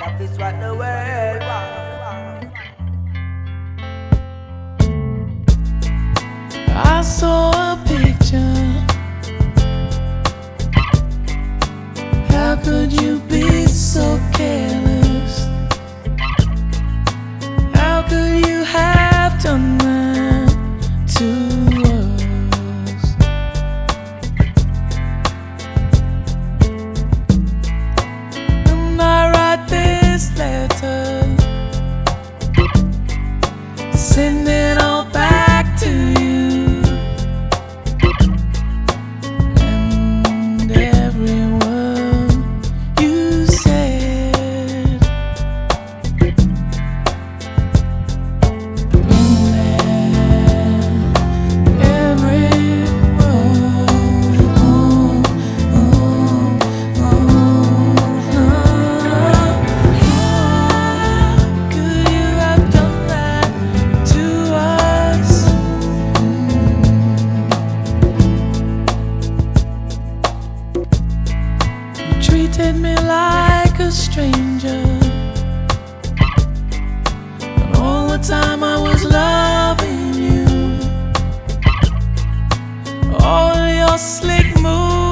That is what the world wants. I saw a picture. How could you be so careless? How could you have done that to us? And I write this letter, send it all back to you. And every word you said, every word. How could you have done that to us? You treated me like a stranger, and all the time I was loving you. All your slick moves